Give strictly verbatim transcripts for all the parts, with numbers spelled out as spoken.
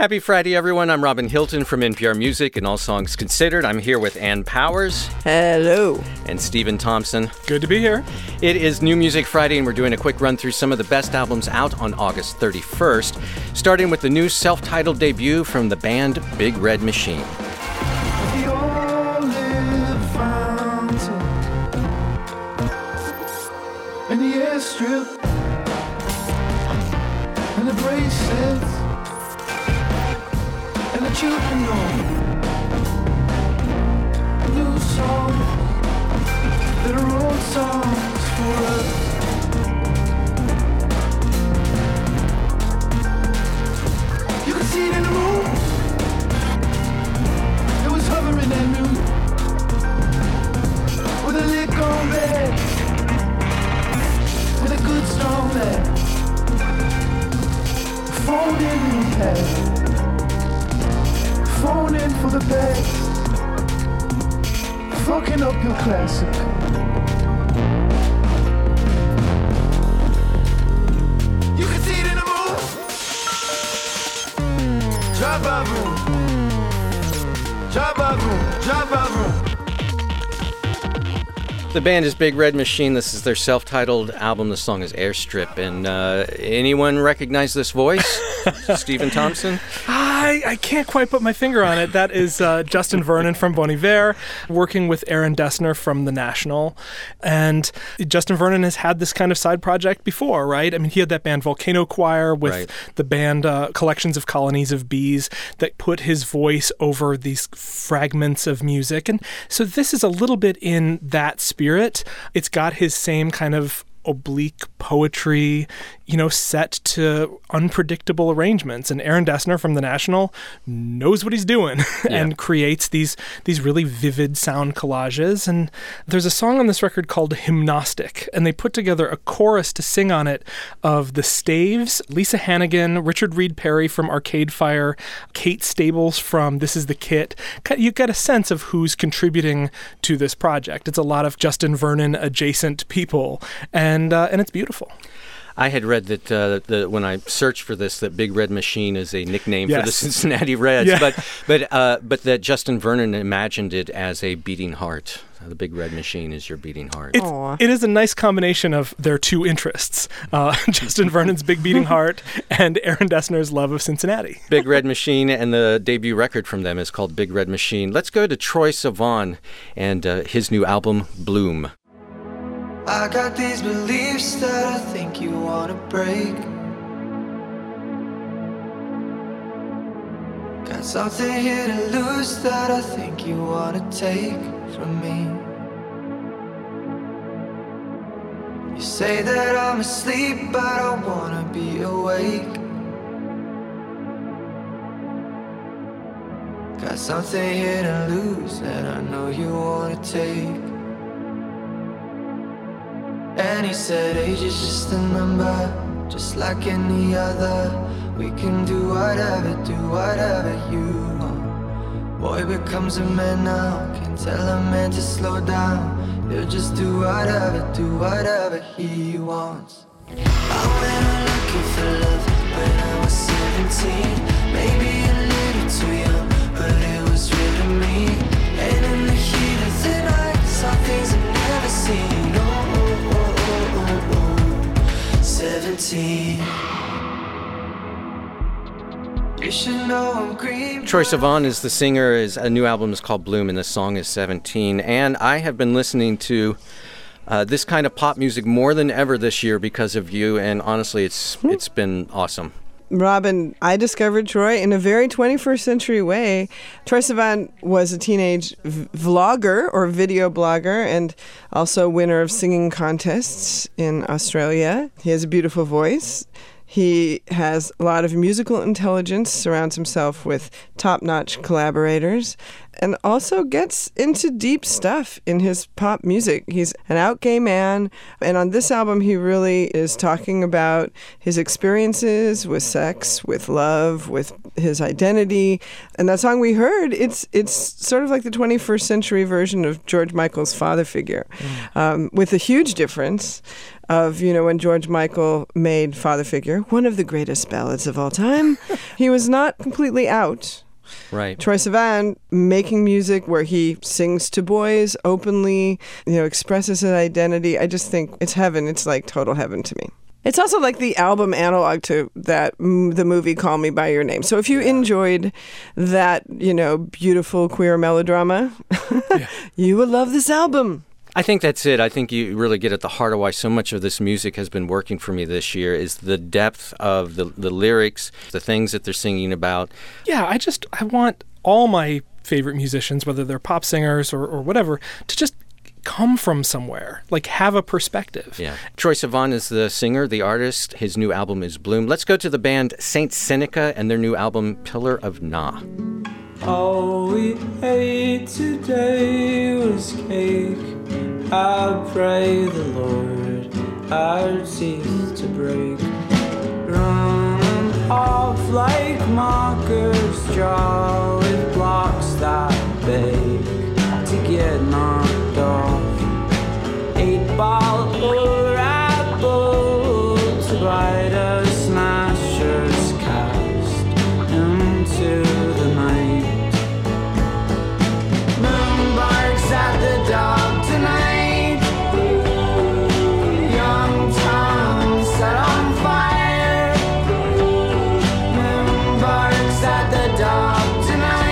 Happy Friday, everyone. I'm Robin Hilton from N P R Music and All Songs Considered. I'm here with Ann Powers. Hello. And Stephen Thompson. Good to be here. It is New Music Friday, and we're doing a quick run through some of the best albums out on August thirty-first, starting with the new self-titled debut from the band Big Red Machine. And the airstrip and the bracelets and the children know new songs that are old songs for us. You can see it in the room. It was hovering at noon with a lick on red. With a good strong leg, phone in your head, phone in for the best, fucking up your classic. You can see it in the mood. Drive by room, drive by room, drive by room. The band is Big Red Machine. This is their self-titled album. The song is Airstrip. And uh, anyone recognize this voice? Stephen Thompson? I, I can't quite put my finger on it. That is uh, Justin Vernon from Bon Iver, working with Aaron Dessner from The National. And Justin Vernon has had this kind of side project before, right? I mean, he had that band Volcano Choir with right. the band uh, Collections of Colonies of Bees that put his voice over these fragments of music. And so this is a little bit in that spirit. Spirit. It's got his same kind of oblique poetry, you know, set to unpredictable arrangements. And Aaron Dessner from The National knows what he's doing yeah. and creates these these really vivid sound collages. And there's a song on this record called Hymnostic, and they put together a chorus to sing on it of the Staves, Lisa Hannigan, Richard Reed Parry from Arcade Fire, Kate Stables from This Is the Kit. You get a sense of who's contributing to this project. It's a lot of Justin Vernon adjacent people, and uh, and it's beautiful. I had read that uh, the, when I searched for this, that Big Red Machine is a nickname yes. for the Cincinnati Reds, yeah. but but uh, but that Justin Vernon imagined it as a beating heart. The Big Red Machine is your beating heart. It's, it is a nice combination of their two interests, uh, Justin Vernon's big beating heart and Aaron Dessner's love of Cincinnati. Big Red Machine, and the debut record from them is called Big Red Machine. Let's go to Troye Sivan and uh, his new album, Bloom. I got these beliefs that I think you wanna break. Got something here to lose that I think you wanna take from me. You say that I'm asleep, but I wanna be awake. Got something here to lose that I know you wanna take. And he said age is just a number, just like any other. We can do whatever, do whatever you want. Boy becomes a man now, can't tell a man to slow down. He'll just do whatever, do whatever he wants. I went on looking for love when I was seventeen. Maybe a little too young, but it was real to me. And in the heat of the night, saw things I've never seen. Oh, seventeen. You should know I'm green. Troye Sivan is the singer. His a new album is called Bloom, and the song is seventeen. And I have been listening to uh, this kind of pop music more than ever this year because of you. And honestly, it's it's been awesome. Robin, I discovered Troye in a very twenty-first century way. Troye Sivan was a teenage v- vlogger or video blogger and also winner of singing contests in Australia. He has a beautiful voice. He has a lot of musical intelligence, surrounds himself with top-notch collaborators, and also gets into deep stuff in his pop music. He's an out gay man, and on this album he really is talking about his experiences with sex, with love, with his identity. And that song we heard, it's it's sort of like the twenty-first century version of George Michael's father figure, mm. um, with a huge difference. of, you know, when George Michael made Father Figure, one of the greatest ballads of all time. He was not completely out. Right. Troye Sivan making music where he sings to boys openly, you know, expresses his identity. I just think it's heaven. It's like total heaven to me. It's also like the album analog to that the movie Call Me by Your Name. So if you yeah. enjoyed that, you know, beautiful queer melodrama, yeah. you will love this album. I think that's it. I think you really get at the heart of why so much of this music has been working for me this year is the depth of the, the lyrics, the things that they're singing about. Yeah, I just, I want all my favorite musicians, whether they're pop singers or, or whatever, to just come from somewhere, like have a perspective. Yeah. Troye Sivan is the singer, the artist. His new album is Bloom. Let's go to the band Saint Seneca and their new album Pillar of Na. All we ate today was cake. I pray the Lord our teeth to break. Running off like mockers, draw with blocks that beg to get knocked off. Eight ball or apple to bite a smasher's cast into the night. Moon barks at the dog tonight. Young tongue set on fire. Moon barks at the dog tonight.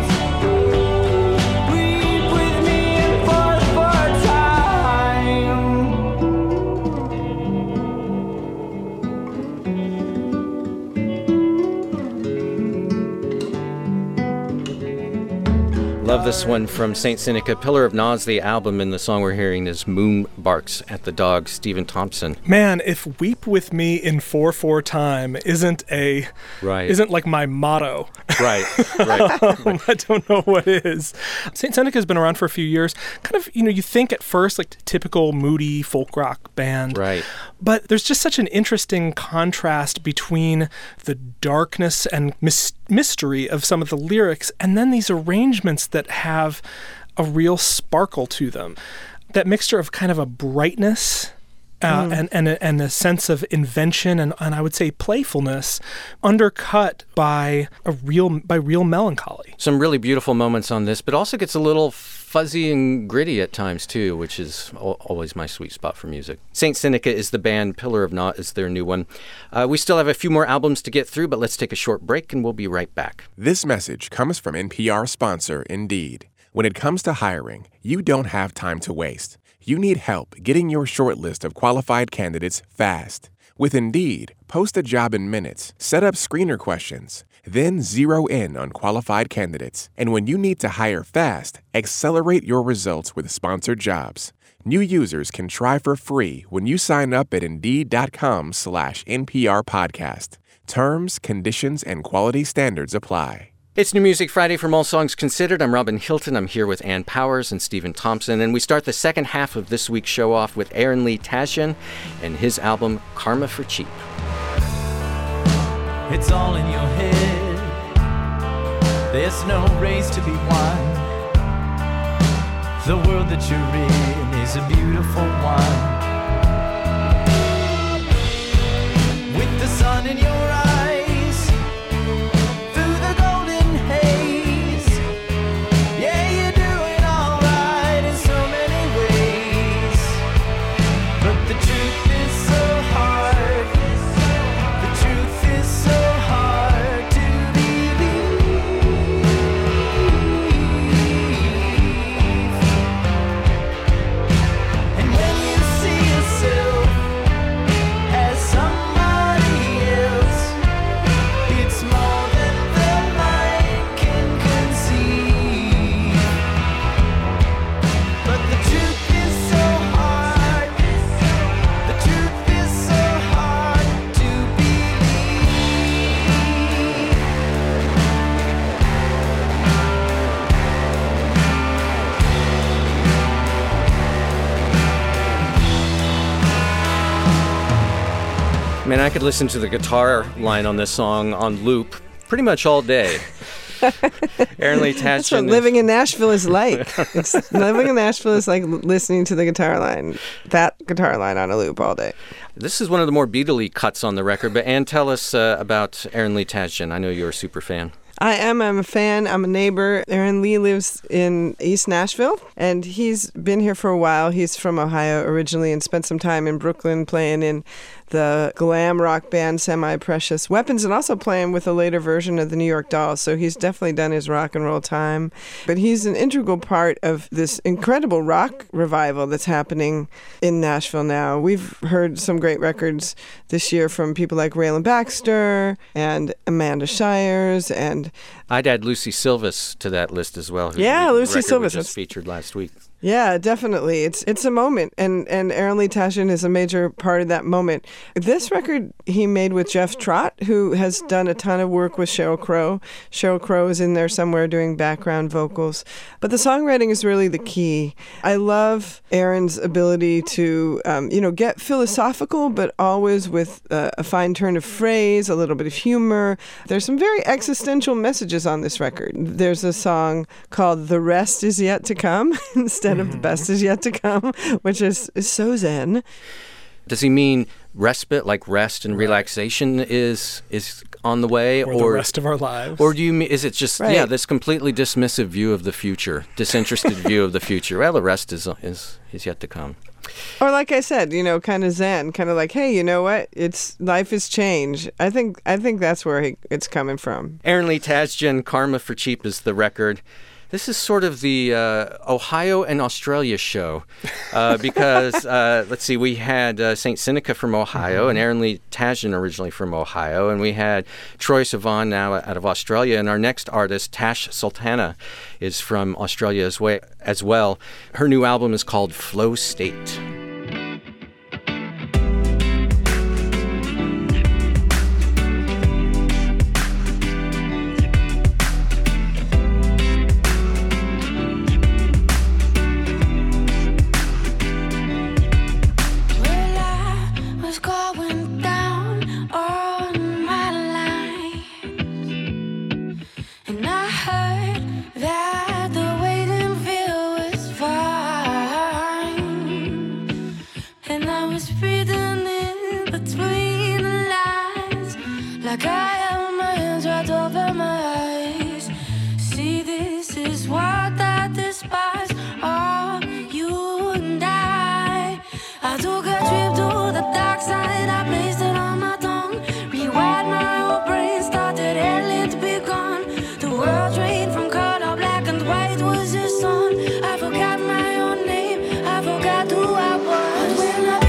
Love this one from Saint Seneca. Pillar of Na is the album, and the song we're hearing is Moon Barks at the Dog, Stephen Thompson. Man, if Weep With Me in four four time isn't a right. isn't like my motto. Right, right. um, I don't know what is. Saint Seneca has been around for a few years. Kind of, you know, you think at first like typical moody folk rock band. Right. But there's just such an interesting contrast between the darkness and mis- mystery of some of the lyrics and then these arrangements that have a real sparkle to them. That mixture of kind of a brightness uh, mm. and, and, a, and a sense of invention and, and I would say playfulness undercut by a real by real melancholy. Some really beautiful moments on this, but also gets a little fuzzy and gritty at times too, which is always my sweet spot for music. Saint Seneca is the band, Pillar of Na is their new one. Uh, we still have a few more albums to get through, but let's take a short break and we'll be right back. This message comes from N P R sponsor Indeed. When it comes to hiring, you don't have time to waste. You need help getting your short list of qualified candidates fast. With Indeed, post a job in minutes, set up screener questions, then zero in on qualified candidates. And when you need to hire fast, accelerate your results with sponsored jobs. New users can try for free when you sign up at Indeed.com slash NPR podcast. Terms, conditions, and quality standards apply. It's New Music Friday from All Songs Considered. I'm Robin Hilton. I'm here with Ann Powers and Stephen Thompson. And we start the second half of this week's show off with Aaron Lee Tasjan and his album, Karma for Cheap. It's all in your head. There's no race to be won. The world that you're in is a beautiful one. With the sun in your eyes, Man, I could listen to the guitar line on this song on loop pretty much all day. Erin Lee That's what Tasjan. living in Nashville is like. It's, living in Nashville is like listening to the guitar line, that guitar line on a loop all day. This is one of the more Beatley cuts on the record, but Ann, tell us uh, about Erin Lee Tasjan. I know you're a super fan. I am. I'm a fan. I'm a neighbor. Aaron Lee lives in East Nashville, and he's been here for a while. He's from Ohio originally and spent some time in Brooklyn playing in the glam rock band Semi-Precious Weapons and also playing with a later version of the New York Dolls. So he's definitely done his rock and roll time. But he's an integral part of this incredible rock revival that's happening in Nashville now. We've heard some great records this year from people like Raylan Baxter and Amanda Shires, and I'd add Lucy Silvas to that list as well. Yeah, who, Lucy record Silvas. was just featured last week. Yeah, definitely. It's it's a moment, and, and Erin Lee Tasjan is a major part of that moment. This record he made with Jeff Trott, who has done a ton of work with Sheryl Crow. Sheryl Crow is in there somewhere doing background vocals. But the songwriting is really the key. I love Erin's ability to, um, you know, get philosophical, but always with uh, a fine turn of phrase, a little bit of humor. There's some very existential messages on this record. There's a song called The Rest Is Yet to Come, instead of The Best Is Yet to Come, which is, is so zen. Does he mean respite, like rest and relaxation is is on the way, or, or the rest of our lives? Or do you mean, is it just Right. yeah this completely dismissive view of the future, disinterested view of the future? Well, the rest is is is yet to come. Or like I said, you know, kind of zen, kind of like, hey, you know what? It's life is change. I think I think that's where he, it's coming from. Erin Lee Tasjan, Karma for Cheap is the record. This is sort of the uh, Ohio and Australia show uh, because, uh, let's see, we had uh, Saint Seneca from Ohio mm-hmm. and Erin Lee Tasjan originally from Ohio, and we had Troye Sivan now out of Australia, and our next artist, Tash Sultana, is from Australia as, way, as well. Her new album is called Flow State. Like I have my hands right over my eyes. See, this is what I despise. Oh, you and I. I took a trip to the dark side. I placed it on my tongue. Rewired my whole brain. Started hailing to be gone. The world drained from color. Black and white was your song. I forgot my own name. I forgot who I was. When I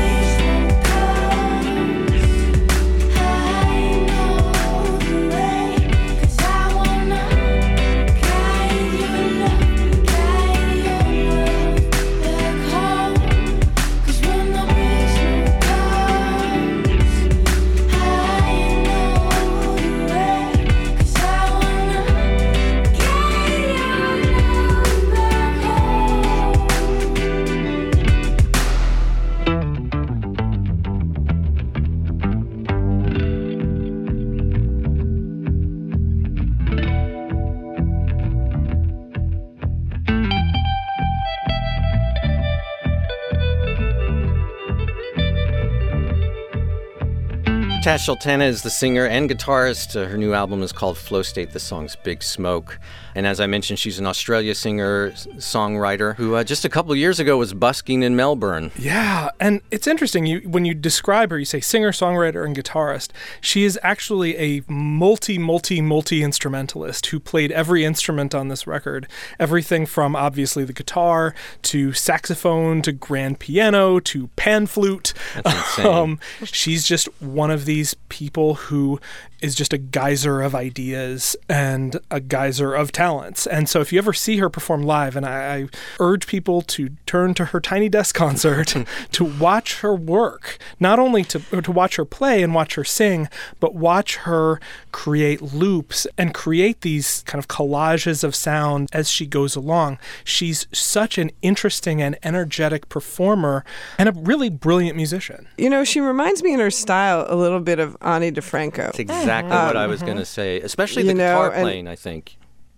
Tash Sultana is the singer and guitarist. Uh, her new album is called Flow State. The song's Big Smoke. And as I mentioned, she's an Australia singer, songwriter, who uh, just a couple of years ago was busking in Melbourne. Yeah, and it's interesting. You when you describe her, you say singer, songwriter, and guitarist. She is actually a multi, multi, multi-instrumentalist who played every instrument on this record. Everything from, obviously, the guitar to saxophone to grand piano to pan flute. That's insane. Um, she's just one of these people who is just a geyser of ideas and a geyser of talents. And so if you ever see her perform live, and I, I urge people to turn to her Tiny Desk concert to watch her work, not only to, to watch her play and watch her sing, but watch her create loops and create these kind of collages of sound as she goes along. She's such an interesting and energetic performer and a really brilliant musician. You know, she reminds me in her style a little bit of Ani DiFranco. That's exactly um, what I was going to say, especially the you know, guitar and, playing, I think.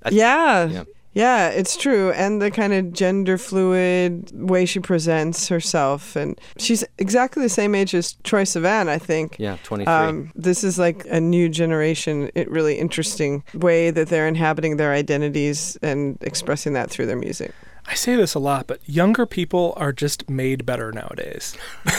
Yeah. Yeah. Yeah, it's true. And the kind of gender fluid way she presents herself. And she's exactly the same age as Troye Sivan, I think. Yeah, twenty-three. Um, this is like a new generation, it really interesting way that they're inhabiting their identities and expressing that through their music. I say this a lot, but younger people are just made better nowadays.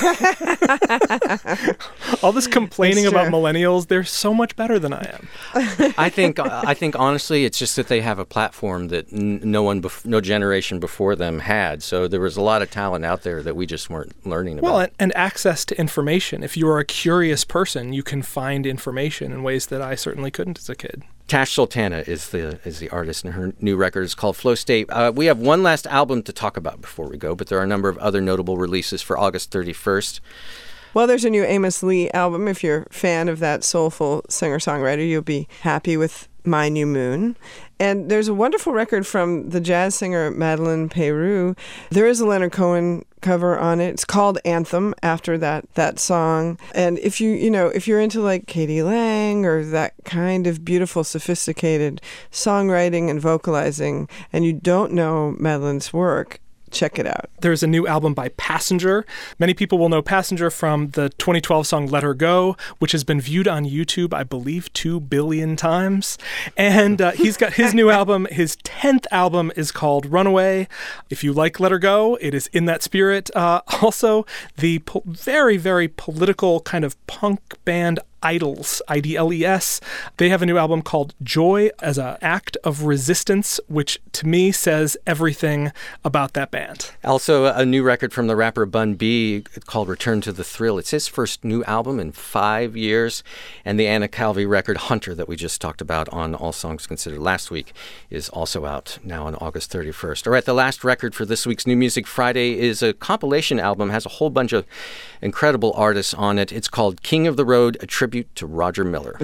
All this complaining about millennials, they're so much better than I am. I think I think honestly, it's just that they have a platform that n- no one, bef- no generation before them had. So there was a lot of talent out there that we just weren't learning about. Well, and, and access to information. If you are a curious person, you can find information in ways that I certainly couldn't as a kid. Tash Sultana is the is the artist, and her new record is called Flow State. Uh, we have one last album to talk about before we go, but there are a number of other notable releases for August thirty-first. Well, there's a new Amos Lee album. If you're a fan of that soulful singer-songwriter, you'll be happy with My New Moon. And there's a wonderful record from the jazz singer Madeleine Peyroux. There is a Leonard Cohen cover on it. It's called Anthem, after that that song. And if you, you know, if you're into like Katie Lang or that kind of beautiful, sophisticated songwriting and vocalizing, and you don't know Madeleine's work, check it out. There's a new album by Passenger. Many people will know Passenger from the twenty twelve song Let Her Go, which has been viewed on YouTube, I believe, two billion times. And uh, he's got his new album. His tenth album is called Runaway. If you like Let Her Go, it is in that spirit. Uh, also, the po- very, very political kind of punk band Idols, I D L E S. They have a new album called Joy as an Act of Resistance, which to me says everything about that band. Also, a new record from the rapper Bun B called Return to the Thrill. It's his first new album in five years. And the Anna Calvi record Hunter that we just talked about on All Songs Considered last week is also out now on August thirty-first. All right, the last record for this week's New Music Friday is a compilation album, has a whole bunch of incredible artists on it. It's called King of the Road, a tribute to Roger Miller.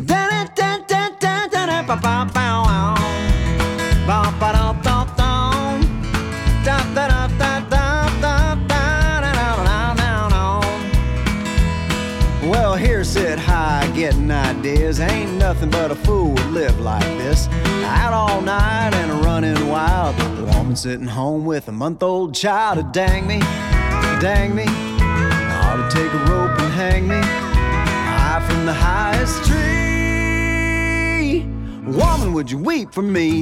Well, here sit high, getting ideas. Ain't nothing but a fool would live like this. Out all night and running wild. The woman sitting home with a month-old child. To dang me, dang me. I ought to take a rope and hang me high from the highest tree. Woman, would you weep for me?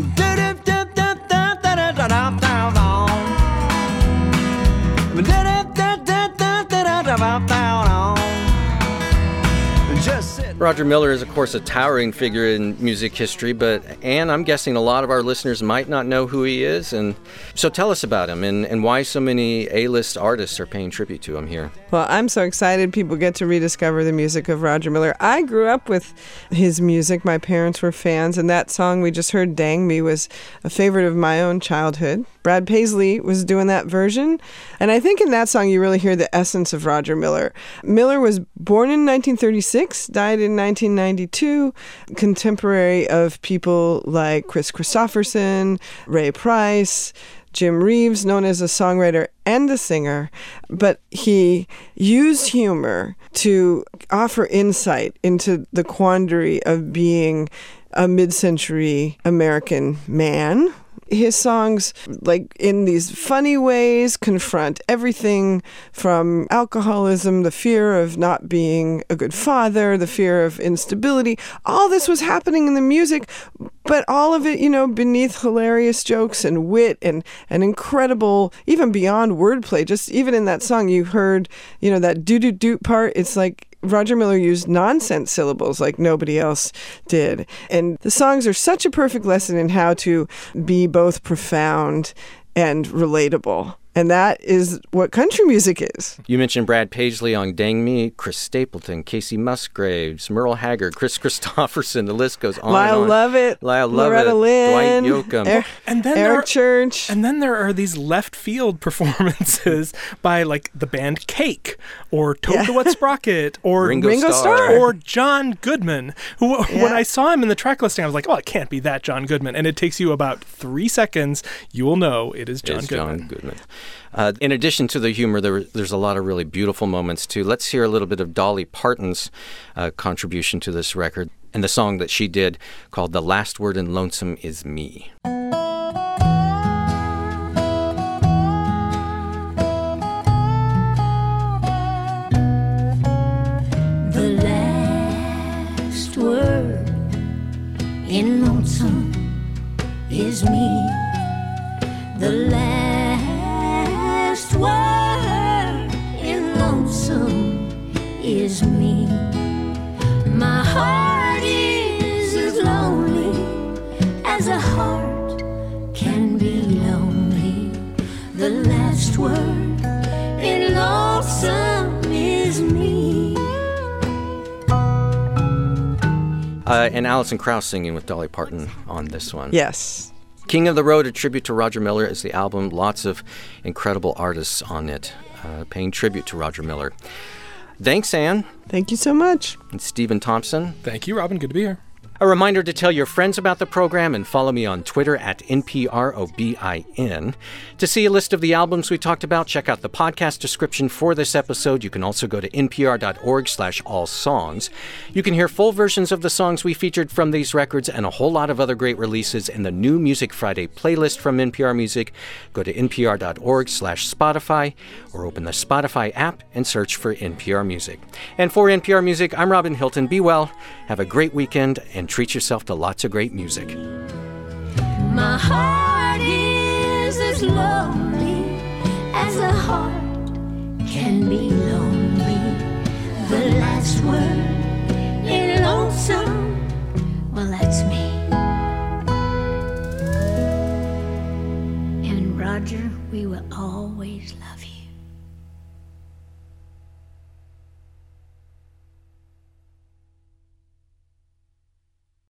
Roger Miller is, of course, a towering figure in music history, but Anne, I'm guessing a lot of our listeners might not know who he is. And so tell us about him and, and why so many A-list artists are paying tribute to him here. Well, I'm so excited people get to rediscover the music of Roger Miller. I grew up with his music. My parents were fans, and that song we just heard, Dang Me, was a favorite of my own childhood. Brad Paisley was doing that version. And I think in that song you really hear the essence of Roger Miller. Miller was born in nineteen thirty-six, died in nineteen ninety-two, contemporary of people like Chris Christopherson, Ray Price, Jim Reeves, known as a songwriter and a singer, but he used humor to offer insight into the quandary of being a mid-century American man. His songs, like in these funny ways, confront everything from alcoholism, the fear of not being a good father, the fear of instability. All this was happening in the music, but all of it, you know, beneath hilarious jokes and wit and an incredible, even beyond wordplay. Just even in that song, you heard, you know, that doo-doo-doo part. It's like Roger Miller used nonsense syllables like nobody else did. And the songs are such a perfect lesson in how to be both profound and relatable. And that is what country music is. You mentioned Brad Paisley on Dang Me, Chris Stapleton, Casey Musgraves, Merle Haggard, Chris Christopherson. The list goes on Lyle and on. Lovett, Lyle Loretta Lovett, Lynn, Dwight Yoakam. Er- and then Eric there are, Church. And then there are these left field performances by like the band Cake or Toad Yeah. the Wet Sprocket or Ringo, Ringo Starr. Starr. or John Goodman, who Yeah. when I saw him in the track listing, I was like, oh, it can't be that John Goodman. And it takes you about three seconds. You will know it is John It's Goodman. John Goodman. Uh, in addition to the humor, there, there's a lot of really beautiful moments, too. Let's hear a little bit of Dolly Parton's uh, contribution to this record. and the song that she did called The Last Word in Lonesome Is Me. The last word in lonesome is me. The last word in lonesome is me. My heart is as lonely as a heart can be lonely. The last word in lonesome is me. Uh, and Alison Krauss singing with Dolly Parton on this one. Yes. King of the Road, a tribute to Roger Miller, is the album. Lots of incredible artists on it, uh, paying tribute to Roger Miller. Thanks, Anne. Thank you so much. And Stephen Thompson. Thank you, Robin. Good to be here. A reminder to tell your friends about the program and follow me on Twitter at N P R O B I N. To see a list of the albums we talked about, check out the podcast description for this episode. You can also go to npr.org slash all songs. You can hear full versions of the songs we featured from these records and a whole lot of other great releases in the new Music Friday playlist from N P R Music. Go to npr.org slash Spotify or open the Spotify app and search for N P R Music. And for N P R Music, I'm Robin Hilton. Be well, have a great weekend, and treat yourself to lots of great music. My heart is as lonely as a heart can be lonely. The last word in lonesome, well, that's me. And Roger, we will always love you.